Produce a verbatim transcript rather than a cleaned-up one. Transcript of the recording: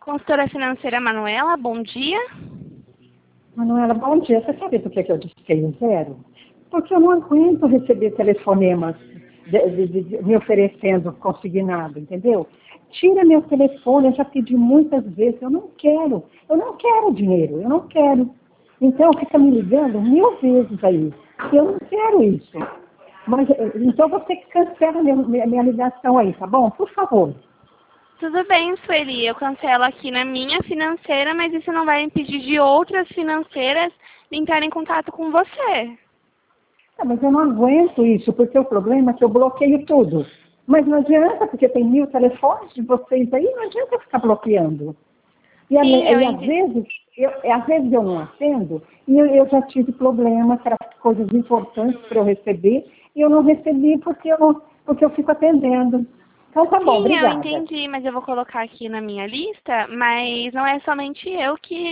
Consultora financeira Manuela, bom dia. Manuela, bom dia. Você sabe por que que eu disquei o zero? Porque eu não aguento receber telefonemas de, de, de, de, me oferecendo consignado, entendeu? Tira meu telefone, eu já pedi muitas vezes, eu não quero, eu não quero dinheiro, eu não quero. Então fica me ligando mil vezes aí, eu não quero isso. Mas, então você cancela minha, minha, minha ligação aí, tá bom? Por favor. Tudo bem, Sueli, eu cancelo aqui na minha financeira, mas isso não vai impedir de outras financeiras de entrar em contato com você. Ah, mas eu não aguento isso, porque o problema é que eu bloqueio tudo. Mas não adianta, porque tem mil telefones de vocês aí, não adianta eu ficar bloqueando. E, a, Sim, eu e às, entendi. vezes, eu, às vezes eu não atendo, e eu, eu já tive problemas para coisas importantes para eu receber, e eu não recebi porque eu, não, porque eu fico atendendo. Então tá bom, Sim, eu obrigada. entendi, mas eu vou colocar aqui na minha lista, mas não é somente eu que